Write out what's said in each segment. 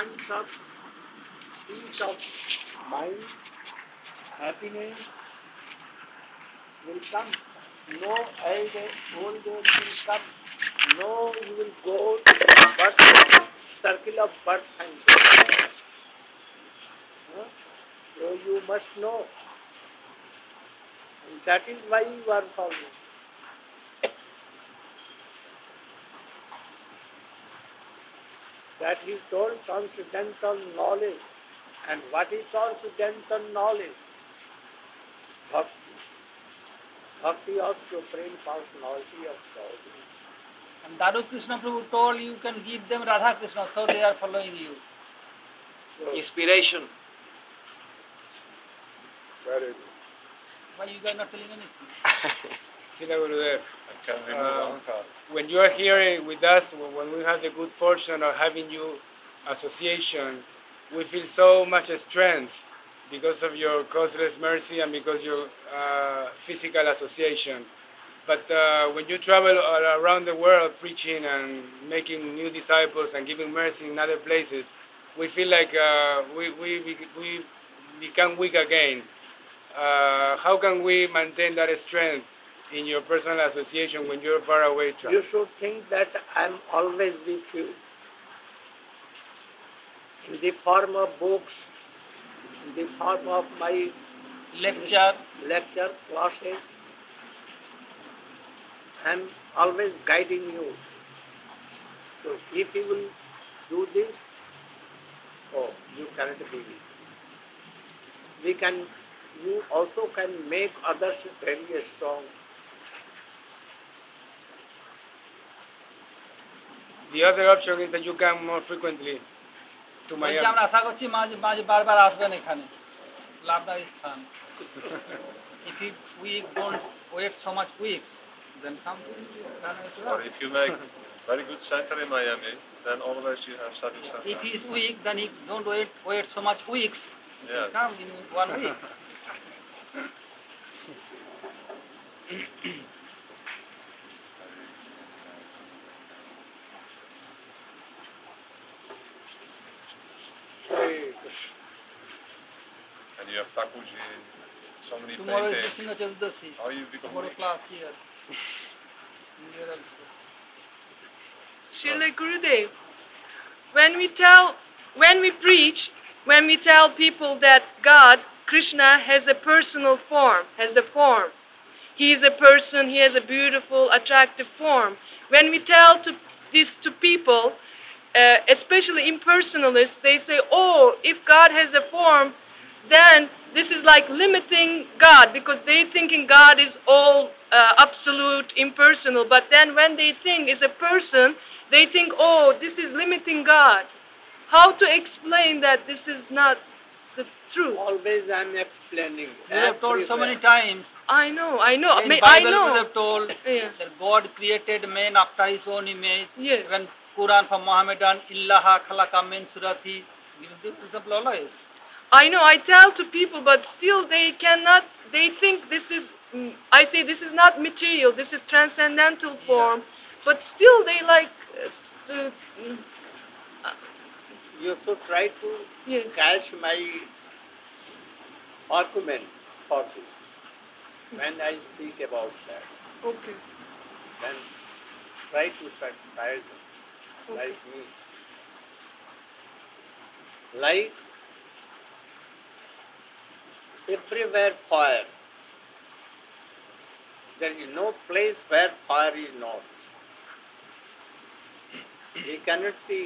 months of peace of mind, happiness will come. No old age will come. No, you will go to birth, circle of birth and death. Huh? So you must know. And that is why you are following. That he told transcendental knowledge. And what is transcendental knowledge? Bhakti. Bhakti of Supreme Personality of God. And Daru Krishna Prabhu told you can give them Radha Krishna, so they are following you. So, Inspiration. very good. Why you guys not telling anything? Sila Gurudev, Can we move on, Carl? when you are here with us, when we have the good fortune of having you association, we feel so much strength because of your causeless mercy and because your physical association. But when you travel all around the world preaching and making new disciples and giving mercy in other places, we feel like we become weak again. How can we maintain that strength in your personal association when you're far away? You should think that I am always with you. In the form of books, in the form of my Lecture. classes, I am always guiding you. So if you will do this, you cannot be with me. You also can make others very strong. The other option is that you come more frequently to বলছি Miami. আমরা আশা করছি মাঝে মাঝে বারবার আসবেন এখানে লাভদায়ী স্থান if we don't wait so much weeks then come to Or if you make very good center in Miami, then always you have sadhu center. if he is weak then he don't wait so much weeks he Yes. can come in 1 week And you have Takuji, so many tomorrow is paintings. Nrsimha Chaturdashi How you become tomorrow weak? class here here also Srila Gurudev, when we preach, when we tell people that God, Krishna, has a personal form, has a form. He is a person, he has a beautiful, attractive form. When we tell this to people, especially impersonalists, they say, oh, if God has a form, then this is like limiting God, because they thinking God is all absolute, impersonal. But then when they think is a person, they think, oh, this is limiting God. How to explain that this is not the truth? Always I am explaining. we have told so many everywhere. times I know. in I Bible we know. have told Yeah. that God created man after his own image. Yes. When Quran from Mohammedan, Illaha khalaqa min surati, give this example always. I know, I tell to people, but still they cannot, they think this is, I say this is not material, this is transcendental form, but still they like, You should try to yes. catch my argument for this. When I speak about that, Okay. then try to satisfy them, like me. Like everywhere fire. There is no place where fire is not. We cannot see.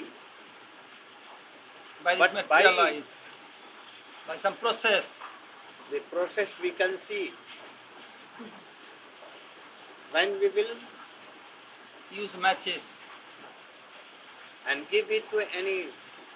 By But this by- materialize, by some process. The process we can see. When we will Use matches. and give it to any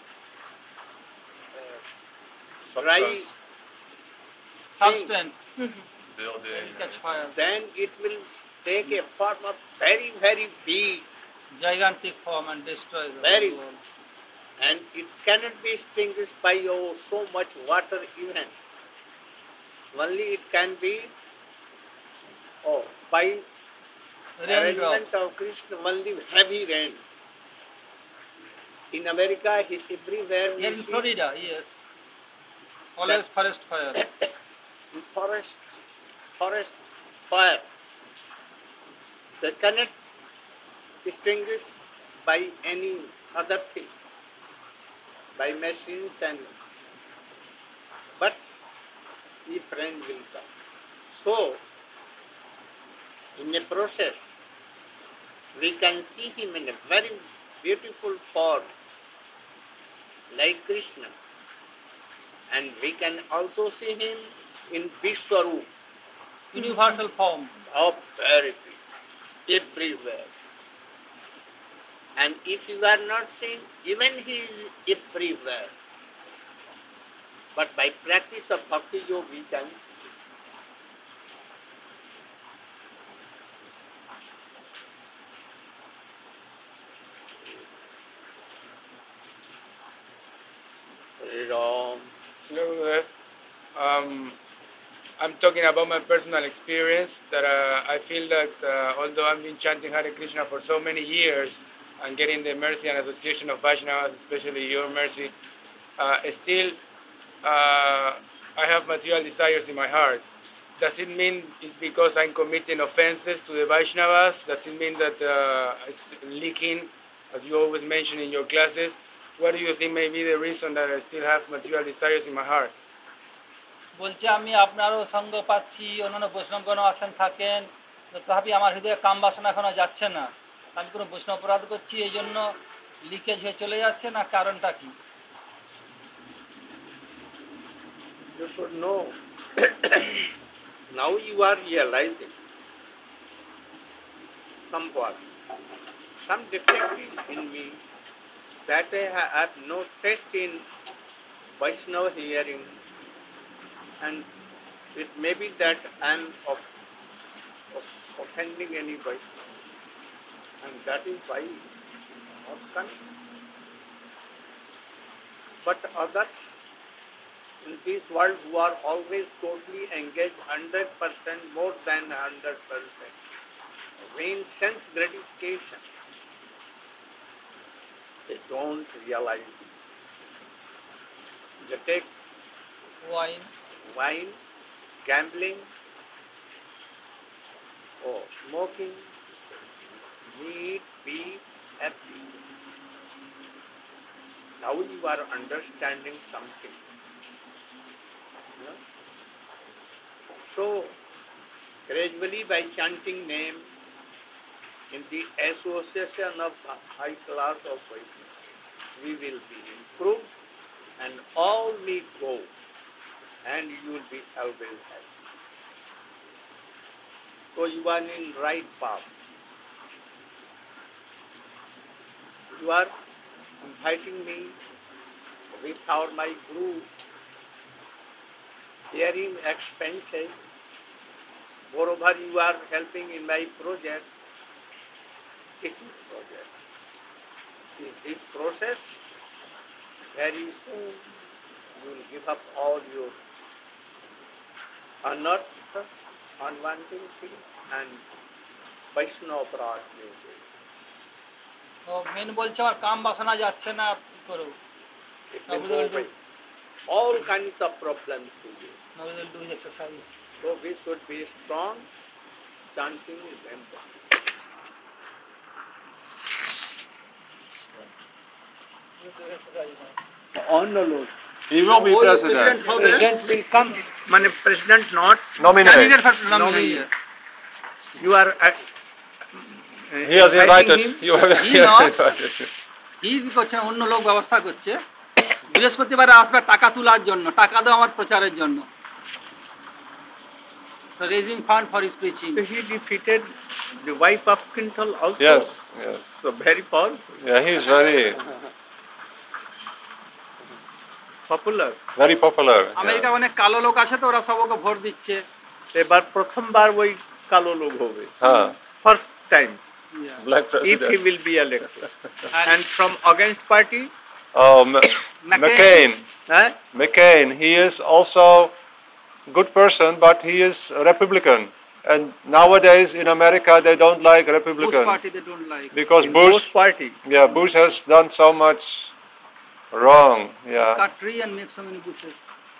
dry Substance. Substance. Building. It catch fire. then it will take a form of very, very big, Gigantic form and destroy the Very. whole world. and it cannot be extinguished by so much water even. Only it can be by Raindrop. arrangement of Krishna, only heavy rain. In America, everywhere we Here in see Florida, yes. Always forest fire. in forest fire. They cannot distinguish by any other thing, by machines and but if rain will come. So, in a process, we can see him in a very beautiful form, like Krishna. And we can also see him in Vishwaroop, Universal form. of very big, everywhere. And if you are not seeing, even he is everywhere. But by practice of Bhakti Yoga, we can Ram. So, I'm talking about my personal experience that I feel that although I've been chanting Hare Krishna for so many years and getting the mercy and association of Vaishnavas, especially your mercy, still I have material desires in my heart. Does it mean it's because I'm committing offenses to the Vaishnavas? Does it mean that it's leaking, as you always mention in your classes? What do you think may be the reason that I still have material desires in my heart? বলছে আমি আপনারও সঙ্গ পাচ্ছি, অন্যান্য বৈষ্ণবগণও আসেন থাকেন, তথাপি আমার হৃদয়ে কাম বাসনা এখনো যাচ্ছে না। আমি কোনো বৈষ্ণব অপরাধ করছি এই জন্য লিকেজ হয়ে চলে যাচ্ছে, না কারণটা কি? You should know. Now you are realizing somewhat, some defect in me that I have no taste in Vaishnava hearing, and it may be that I am offending any Vaishnava, and that is why I am not coming. But others in this world who are always totally engaged 100%, more than 100%, in sense gratification, they don't realize it. They take wine, gambling, or smoking, meat, beef, everything. Now you are understanding something. So, gradually by chanting name in the association of high class of Vaishnava, we will be improved and all may go and you will be always happy. So you are in right path. You are inviting me without my guru, bearing expenses. Moreover, you are helping in my project. This is project. In this process, very soon you will give up all your unearthed, unwanted things and Vaishnava Praj will do. ও মেন বলছে আমার কাম বাসনা যাচ্ছে না, কি করব? It will go away. All kinds of problems to you. Now we will do exercise. So we should be strong. Chanting is important. On the Lord. He will be president. President will come. Man, president not. Nominate. Candidate for nominee. You are. He has invited. him. You have He not. invited. কি করছে, অন্য লোক ব্যবস্থা করছে, বৃহস্পতিবারে আসবে টাকা তোলার জন্য, টাকা দাও আমার প্রচারের জন্য। So raising fund for his preaching. He defeated the wife of Quintal also. Yes, yes. So very powerful, Yeah, he is very, popular. very popular. America Yeah. অনেক কালো লোক আছে তো ওরা সব ওকে ভোট দিচ্ছে। এবার প্রথমবার ওই কালো লোক হবে। First time. Black If president. he will be elected. And from against party, Oh, McCain. McCain. He is also good person, but he is a Republican. And nowadays in America they don't like Bush Republican party they don't like. because In Bush, Bush party. yeah, Bush has done so much wrong. Yeah. Cut tree and make so many bushes.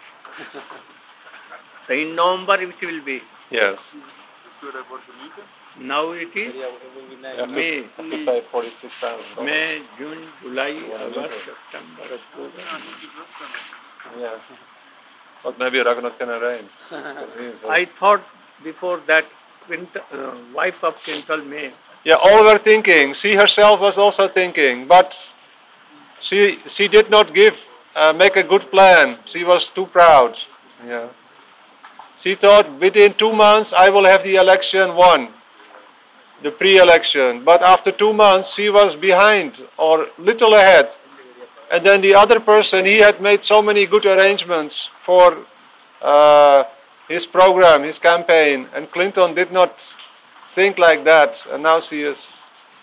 So in November it will be. Yes. It's good at what you need to. Now it is May, Have to pay $46,000. May, June, July, August, September, October. Yeah. But maybe Raghunath can arrange. I thought before that wife of Quintal May. Yeah, all were thinking. She herself was also thinking, but she did not make a good plan. She was too proud. Yeah. She thought within 2 months I will have the election won, the pre-election. But after 2 months she was behind or little ahead. And then the other person, he had made so many good arrangements for his program, his campaign, and Clinton did not think like that, and now she is.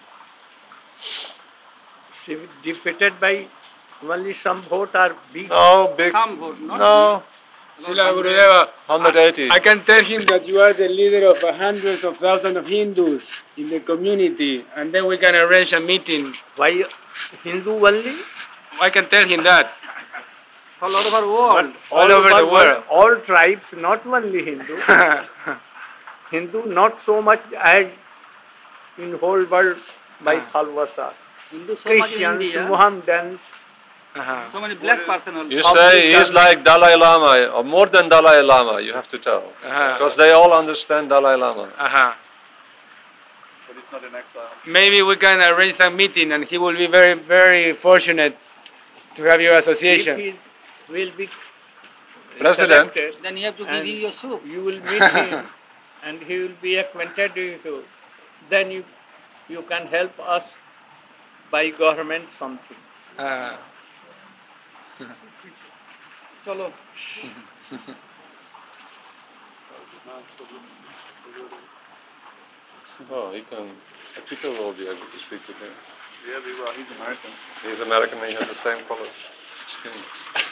She was defeated by only some vote or big. No, big. Some vote, not No, Sila Gurudeva, 180. I can tell him that you are the leader of hundreds of thousands of Hindus in the community, and then we can arrange a meeting. Why Hindu only? I can tell him that. all over the world. All over the world. All tribes, not only Hindu. Hindu not so much as in whole world by followers are. Hindu so much in Christians, India. Muhammadans. So many black person also. You say he's like Dalai Lama, or more than Dalai Lama, you have to tell. Because they all understand Dalai Lama. But he's not in exile. Maybe we can arrange a meeting, and he will be very, very fortunate to have your association. If he will be President. selected, Then you have to give and him your soup. you will meet him and he will be acquainted with you. Then you can help us by government something. Chalo. Oh, people will be able to speak with him. Yeah, well, he's American. He's American and he has the same color skin.